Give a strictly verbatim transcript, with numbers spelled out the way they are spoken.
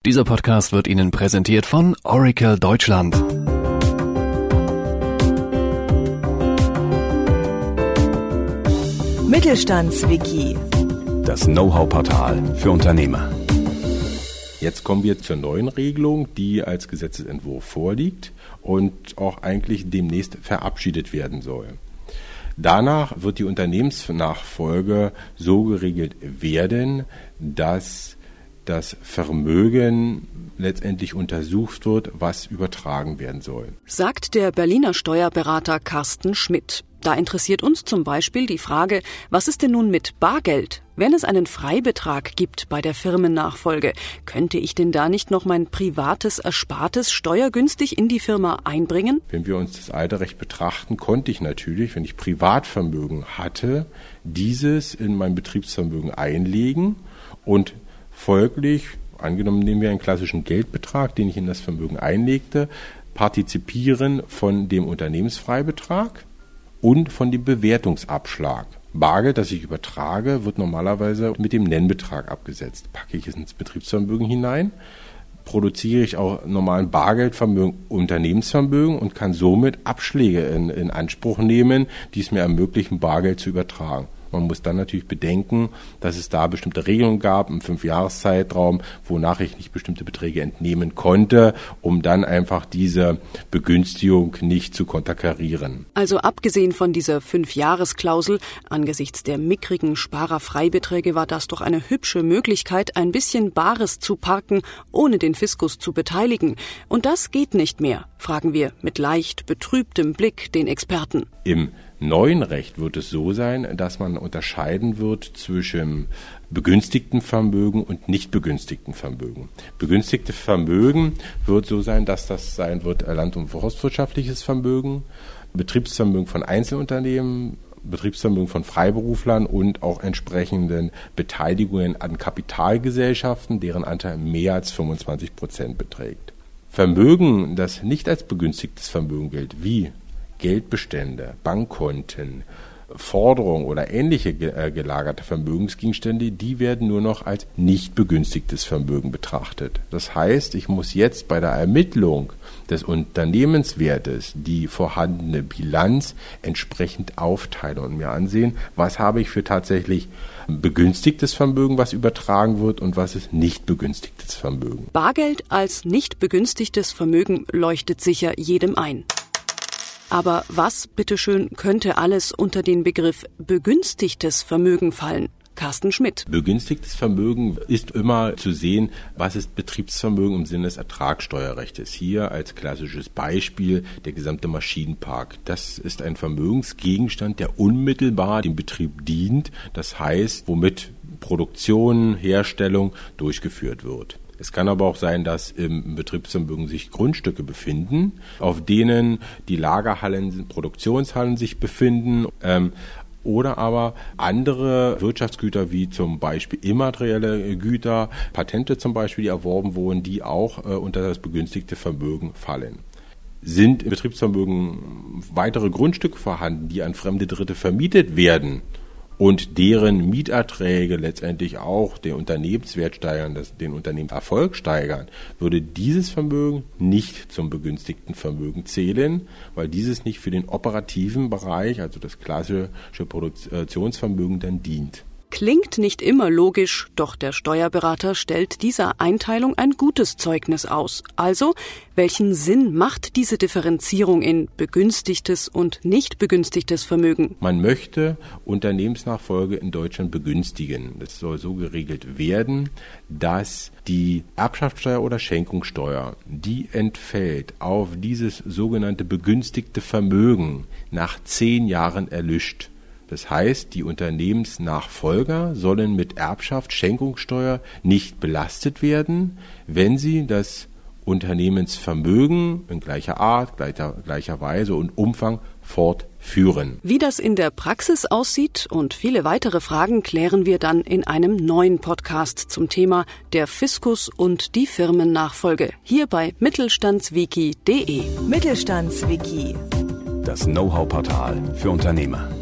Dieser Podcast wird Ihnen präsentiert von Oracle Deutschland. Mittelstandswiki. Das Know-how-Portal für Unternehmer. Jetzt kommen wir zur neuen Regelung, die als Gesetzesentwurf vorliegt und auch eigentlich demnächst verabschiedet werden soll. Danach wird die Unternehmensnachfolge so geregelt werden, dass das Vermögen letztendlich untersucht wird, was übertragen werden soll. Sagt der Berliner Steuerberater Carsten Schmidt. Da interessiert uns zum Beispiel die Frage, was ist denn nun mit Bargeld? Wenn es einen Freibetrag gibt bei der Firmennachfolge, könnte ich denn da nicht noch mein privates Erspartes steuergünstig in die Firma einbringen? Wenn wir uns das alte Recht betrachten, konnte ich natürlich, wenn ich Privatvermögen hatte, dieses in mein Betriebsvermögen einlegen und folglich, angenommen nehmen wir einen klassischen Geldbetrag, den ich in das Vermögen einlegte, partizipieren von dem Unternehmensfreibetrag und von dem Bewertungsabschlag. Bargeld, das ich übertrage, wird normalerweise mit dem Nennbetrag abgesetzt. Packe ich es ins Betriebsvermögen hinein, produziere ich auch normalen Bargeldvermögen, Unternehmensvermögen und kann somit Abschläge in, in Anspruch nehmen, die es mir ermöglichen, Bargeld zu übertragen. Man muss dann natürlich bedenken, dass es da bestimmte Regelungen gab im Fünfjahreszeitraum, wonach ich nicht bestimmte Beträge entnehmen konnte, um dann einfach diese Begünstigung nicht zu konterkarieren. Also abgesehen von dieser Fünfjahresklausel, angesichts der mickrigen Sparerfreibeträge war das doch eine hübsche Möglichkeit, ein bisschen Bares zu parken, ohne den Fiskus zu beteiligen. Und das geht nicht mehr, fragen wir mit leicht betrübtem Blick den Experten. Im neuen Recht wird es so sein, dass man unterscheiden wird zwischen begünstigten Vermögen und nicht begünstigten Vermögen. Begünstigte Vermögen wird so sein, dass das sein wird land- und forstwirtschaftliches Vermögen, Betriebsvermögen von Einzelunternehmen, Betriebsvermögen von Freiberuflern und auch entsprechenden Beteiligungen an Kapitalgesellschaften, deren Anteil mehr als fünfundzwanzig Prozent beträgt. Vermögen, das nicht als begünstigtes Vermögen gilt, wie Geldbestände, Bankkonten, Forderungen oder ähnliche äh, gelagerte Vermögensgegenstände, die werden nur noch als nicht begünstigtes Vermögen betrachtet. Das heißt, ich muss jetzt bei der Ermittlung des Unternehmenswertes die vorhandene Bilanz entsprechend aufteilen und mir ansehen, was habe ich für tatsächlich begünstigtes Vermögen, was übertragen wird und was ist nicht begünstigtes Vermögen. Bargeld als nicht begünstigtes Vermögen leuchtet sicher jedem ein. Aber was, bitteschön, könnte alles unter den Begriff begünstigtes Vermögen fallen? Carsten Schmidt. Begünstigtes Vermögen ist immer zu sehen, was ist Betriebsvermögen im Sinne des Ertragssteuerrechts. Hier als klassisches Beispiel der gesamte Maschinenpark. Das ist ein Vermögensgegenstand, der unmittelbar dem Betrieb dient. Das heißt, womit Produktion, Herstellung durchgeführt wird. Es kann aber auch sein, dass im Betriebsvermögen sich Grundstücke befinden, auf denen die Lagerhallen, Produktionshallen sich befinden, ähm, oder aber andere Wirtschaftsgüter wie zum Beispiel immaterielle Güter, Patente zum Beispiel, die erworben wurden, die auch äh, unter das begünstigte Vermögen fallen. Sind im Betriebsvermögen weitere Grundstücke vorhanden, die an fremde Dritte vermietet werden, und deren Mieterträge letztendlich auch den Unternehmenswert steigern, das, den Unternehmenserfolg steigern, würde dieses Vermögen nicht zum begünstigten Vermögen zählen, weil dieses nicht für den operativen Bereich, also das klassische Produktionsvermögen, dann dient. Klingt nicht immer logisch, doch der Steuerberater stellt dieser Einteilung ein gutes Zeugnis aus. Also, welchen Sinn macht diese Differenzierung in begünstigtes und nicht begünstigtes Vermögen? Man möchte Unternehmensnachfolge in Deutschland begünstigen. Das soll so geregelt werden, dass die Erbschaftssteuer oder Schenkungssteuer, die entfällt auf dieses sogenannte begünstigte Vermögen nach zehn Jahren erlischt. Das heißt, die Unternehmensnachfolger sollen mit Erbschaft, Schenkungssteuer nicht belastet werden, wenn sie das Unternehmensvermögen in gleicher Art, gleicher, gleicher Weise und Umfang fortführen. Wie das in der Praxis aussieht und viele weitere Fragen klären wir dann in einem neuen Podcast zum Thema der Fiskus und die Firmennachfolge hier bei mittelstandswiki punkt de. Mittelstandswiki. Das Know-how-Portal für Unternehmer.